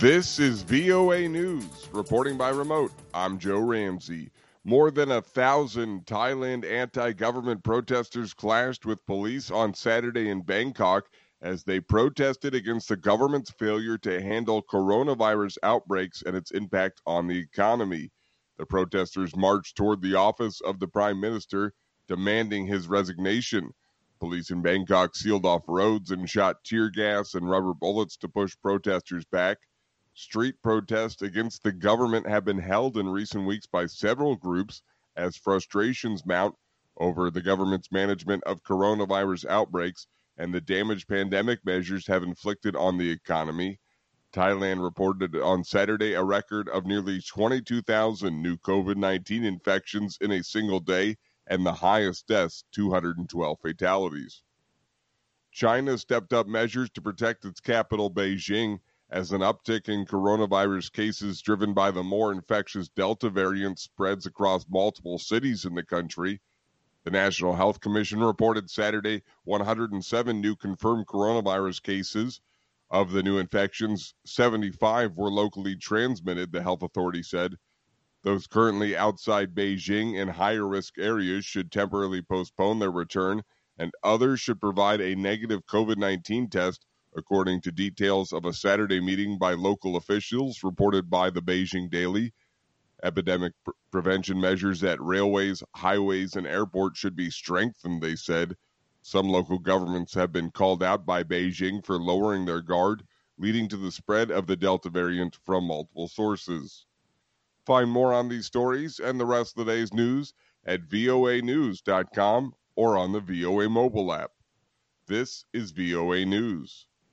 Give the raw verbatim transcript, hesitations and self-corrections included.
This is V O A News, reporting by remote. I'm Joe Ramsey. More than a thousand Thailand anti-government protesters clashed with police on Saturday in Bangkok as they protested against the government's failure to handle coronavirus outbreaks and its impact on the economy. The protesters marched toward the office of the Prime Minister, demanding his resignation. Police in Bangkok sealed off roads and shot tear gas and rubber bullets to push protesters back. Street protests against the government have been held in recent weeks by several groups as frustrations mount over the government's management of coronavirus outbreaks and the damage pandemic measures have inflicted on the economy. Thailand reported on Saturday a record of nearly twenty-two thousand new covid nineteen infections in a single day and the highest deaths, two hundred twelve fatalities. China stepped up measures to protect its capital, Beijing, as an uptick in coronavirus cases driven by the more infectious Delta variant spreads across multiple cities in the country. The National Health Commission reported Saturday one hundred seven new confirmed coronavirus cases. Of the new infections, seventy-five were locally transmitted, the health authority said. Those currently outside Beijing in higher risk areas should temporarily postpone their return, and others should provide a negative covid nineteen test, according to details of a Saturday meeting by local officials reported by the Beijing Daily. Epidemic pr- prevention measures at railways, highways, and airports should be strengthened, they said. Some local governments have been called out by Beijing for lowering their guard, leading to the spread of the Delta variant from multiple sources. Find more on these stories and the rest of the day's news at V O A news dot com or on the V O A mobile app. This is V O A News.